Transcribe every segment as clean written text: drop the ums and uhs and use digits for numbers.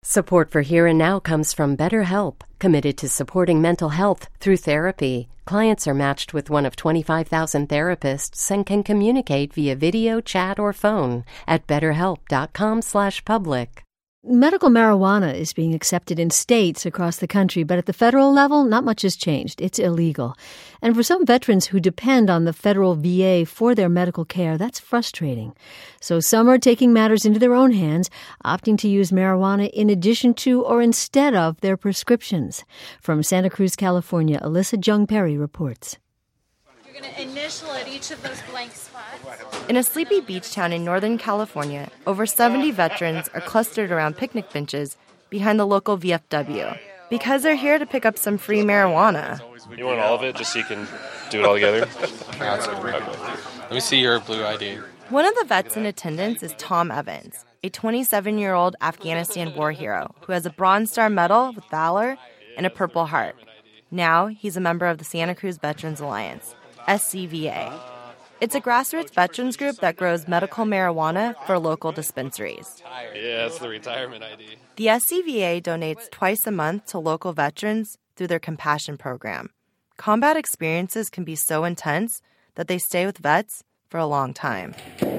Support for Here and Now comes from BetterHelp, committed to supporting mental health through therapy. Clients are matched with one of 25,000 therapists and can communicate via video, chat, or phone at betterhelp.com/public. Medical marijuana is being accepted in states across the country, but at the federal level, not much has changed. It's illegal. And for some veterans who depend on the federal VA for their medical care, that's frustrating. So some are taking matters into their own hands, opting to use marijuana in addition to or instead of their prescriptions. From Santa Cruz, California, Alyssa Jung Perry reports. You're going to initial at each of those blank spots. In a sleepy beach town in Northern California, over 70 veterans are clustered around picnic benches behind the local VFW because they're here to pick up some free marijuana. You want all of it just so you can do it all together? Let me see your blue ID. One of the vets in attendance is Tom Evans, a 27-year-old Afghanistan war hero who has a Bronze Star Medal with Valor and a Purple Heart. Now he's a member of the Santa Cruz Veterans Alliance, SCVA. It's a grassroots veterans group that grows medical marijuana for local dispensaries. Yeah, that's the retirement ID. The SCVA donates twice a month to local veterans through their Compassion program. Combat experiences can be so intense that they stay with vets for a long time.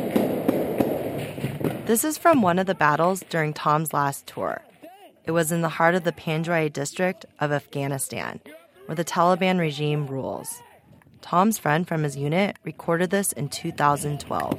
This is from one of the battles during Tom's last tour. It was in the heart of the Panjwai district of Afghanistan, where the Taliban regime rules. Tom's friend from his unit recorded this in 2012.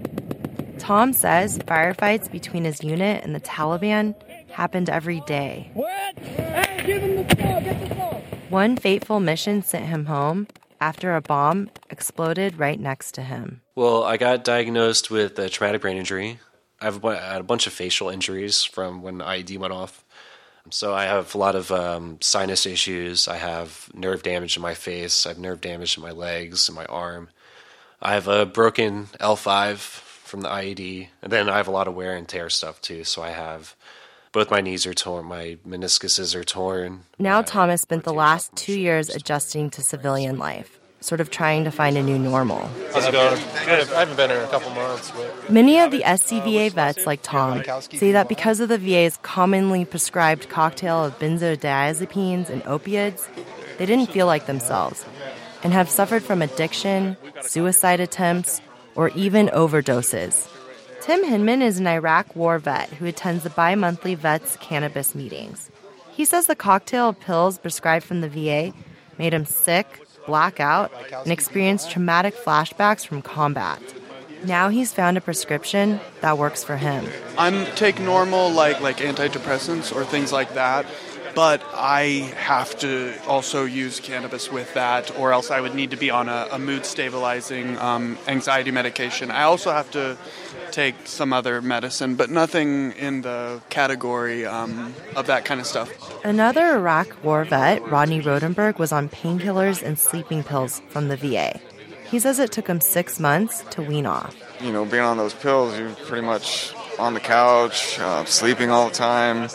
Tom says firefights between his unit and the Taliban happened every day. Hey, give him the ball, get the ball. One fateful mission sent him home after a bomb exploded right next to him. Well, I got diagnosed with a traumatic brain injury. I had a bunch of facial injuries from when the IED went off. So I have a lot of sinus issues. I have nerve damage in my face. I have nerve damage in my legs and my arm. I have a broken L5 from the IED. And then I have a lot of wear and tear stuff too. So I have both my knees are torn. My meniscuses are torn. Now Thomas spent the last 2 years adjusting to civilian life, sort of trying to find a new normal. How's it going? Good. I haven't been here in a couple months. But Many of the SCVA vets, like Tom, say that because of the VA's commonly prescribed cocktail of benzodiazepines and opioids, they didn't feel like themselves and have suffered from addiction, suicide attempts, or even overdoses. Tim Hinman is an Iraq war vet who attends the bi-monthly vets cannabis meetings. He says the cocktail of pills prescribed from the VA made him sick, black out, and experience traumatic flashbacks from combat. Now he's found a prescription that works for him. I'm take normal like antidepressants or things like that, but I have to also use cannabis with that, or else I would need to be on a mood stabilizing anxiety medication. I also have to take some other medicine, but nothing in the category of that kind of stuff. Another Iraq war vet, Rodney Rodenberg, was on painkillers and sleeping pills from the VA. He says it took him 6 months to wean off. You know, being on those pills, you're pretty much on the couch, sleeping all the time.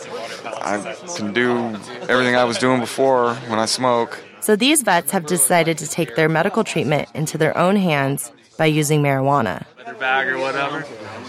I can do everything I was doing before when I smoke. So these vets have decided to take their medical treatment into their own hands by using marijuana. Bag or whatever.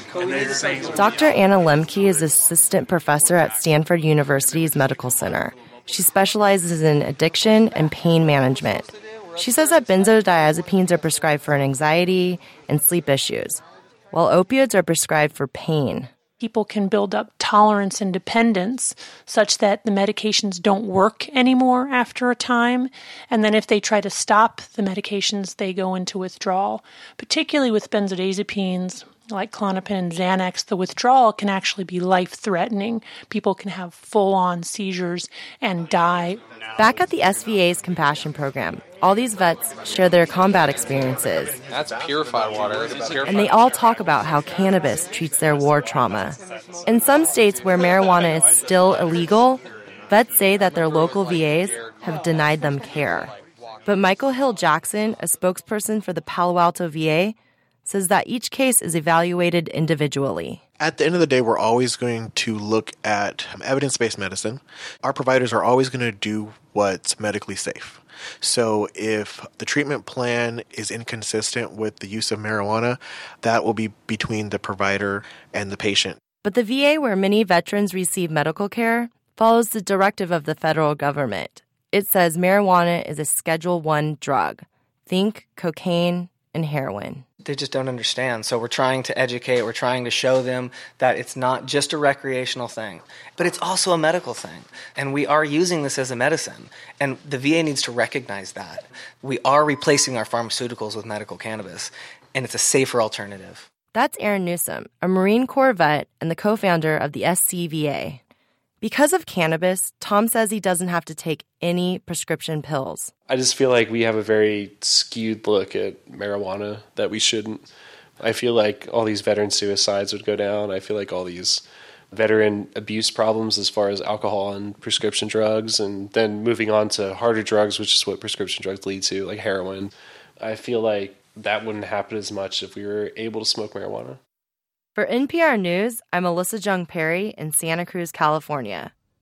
Dr. Anna Lemke is assistant professor at Stanford University's Medical Center. She specializes in addiction and pain management. She says that benzodiazepines are prescribed for anxiety and sleep issues, while opioids are prescribed for pain. People can build up tolerance and dependence such that the medications don't work anymore after a time. And then if they try to stop the medications, they go into withdrawal. Particularly with benzodiazepines like Klonopin and Xanax, the withdrawal can actually be life-threatening. People can have full-on seizures and die. Back at the SVA's Compassion program, all these vets share their combat experiences. that's purified water. And they all talk about how cannabis treats their war trauma. In some states where marijuana is still illegal, vets say that their local VAs have denied them care. But Michael Hill Jackson, a spokesperson for the Palo Alto VA, says that each case is evaluated individually. At the end of the day, we're always going to look at evidence-based medicine. Our providers are always going to do what's medically safe. So if the treatment plan is inconsistent with the use of marijuana, that will be between the provider and the patient. But the VA where many veterans receive medical care follows the directive of the federal government. It says marijuana is a Schedule I drug. Think cocaine and heroin. They just don't understand. So we're trying to educate, we're trying to show them that it's not just a recreational thing, but it's also a medical thing. And we are using this as a medicine. And the VA needs to recognize that. We are replacing our pharmaceuticals with medical cannabis, and it's a safer alternative. That's Aaron Newsom, a Marine Corps vet and the co-founder of the SCVA. Because of cannabis, Tom says he doesn't have to take any prescription pills. I just feel like we have a very skewed look at marijuana that we shouldn't. I feel like all these veteran suicides would go down. I feel like all these veteran abuse problems as far as alcohol and prescription drugs, and then moving on to harder drugs, which is what prescription drugs lead to, like heroin. I feel like that wouldn't happen as much if we were able to smoke marijuana. For NPR News, I'm Alyssa Jung Perry in Santa Cruz, California.